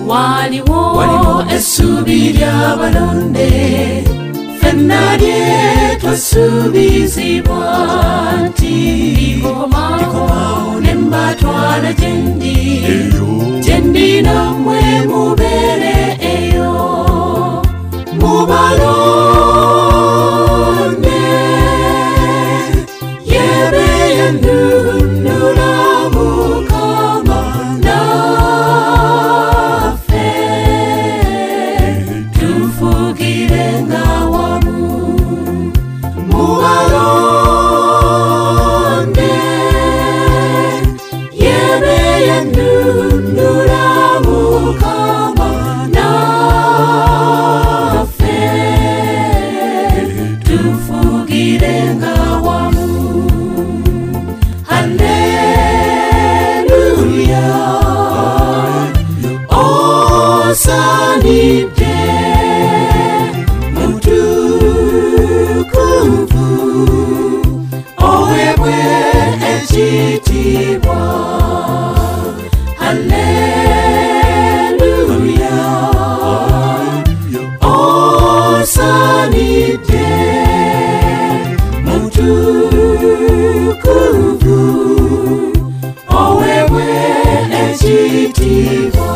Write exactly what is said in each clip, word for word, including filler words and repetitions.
waliwo essuubi ly'abalonde ffenna lye twasubizibwa nti likomawo ne mbatwala gye ndi gye ndi nammwe mubeere eyo mubalonde yebe yannunula Mukama naffe tufugirenga wamu mubalonde yebe yannunula Mukama naffe tufugirenga wamu. Haleluya osanidde mutukuvu oweebwe ekitiibwa. Haleluya osanidde mutukuvu oweebwe ekitiibwa.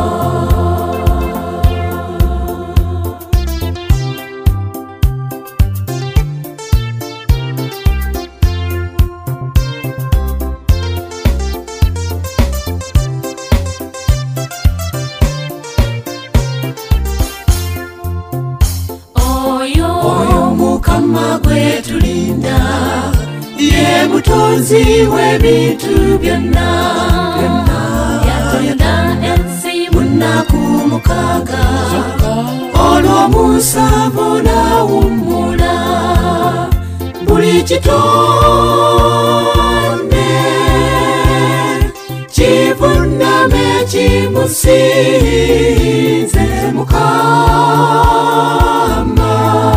Oyo Mukama gwe tulinda ye mutonzi w'ebintu byonna yatonda ensi mu nnaku mukaaga olw'omusanvu n'awummula buli kitonde kivuuname kimusinze Mukama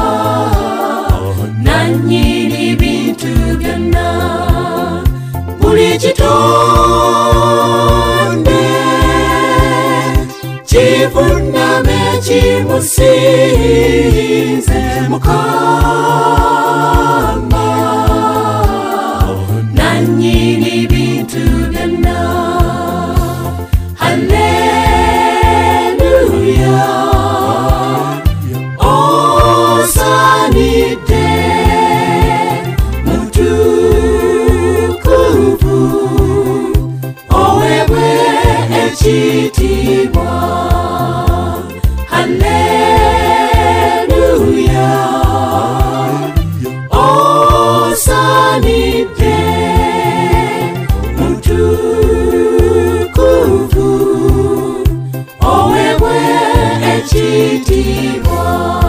nannyini bintu byonna buli kitonde kivuuname kimusinze Mukama nannyini bintu byonna. Haleluya osanidde mutukuvu oweebwe ekitiibwa. Haleluya osanidde mutukuvu oweebwe ekitiibwa.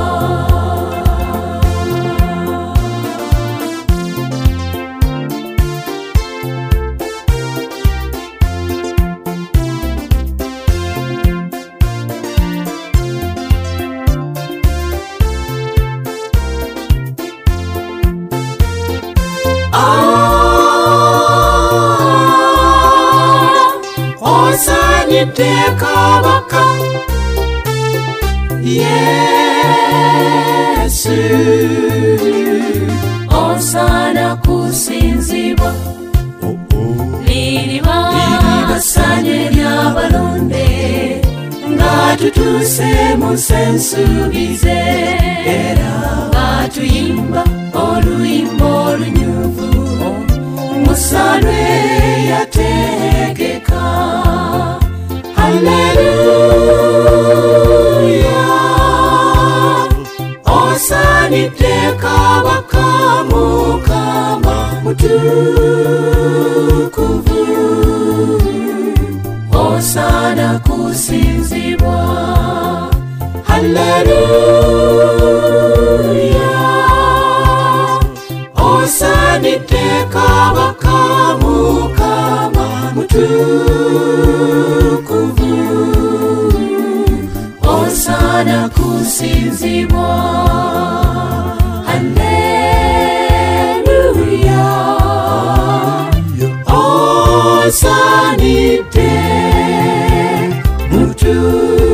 Osanidde Kabaka Yesu osana kusinzibwa liriba ssanya ery'abalonde nga tutuuse mu nsensuubize era nga tuyimba oluyimba olunyuvu musalwe yategeka. Haleluya osanidde Kabaka Mukama mutukuvu osana kusinzibwa. Haleluya osanidde Kabaka Mukama mutukuvu osana kusinzibwa. Haleluya osanidde mutukuvu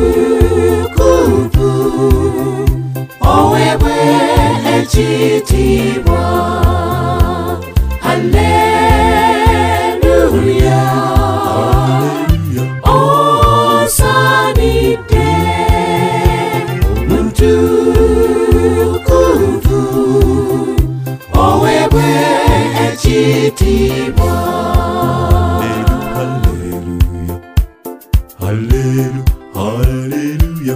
ekitiibwa. Haleluya, osaanidde mutukuvu, oweebwe ekitiibwa. Hallelujah, hallelujah,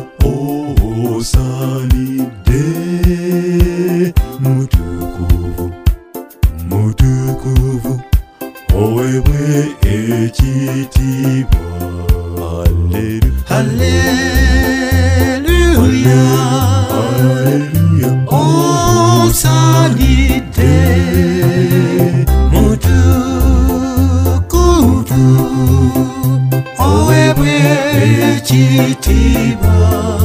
osaanidde mutukuvu, mutukuvu, oweebwe ekitiibwa. Hallelujah, hallelujah, osaanidde mutukuvu, oweebwe ekitiibwa.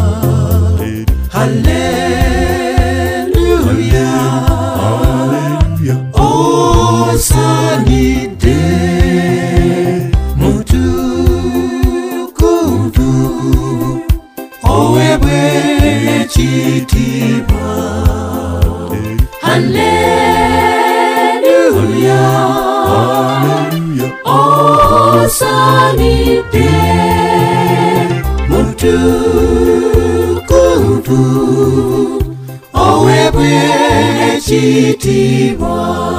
Hallelujah, hallelujah, osaanidde mutukuvu, oweebwe ekitiibwa. Haleluya, hallelujah, osaanidde mutukuvu, oweebwe ekitiibwa.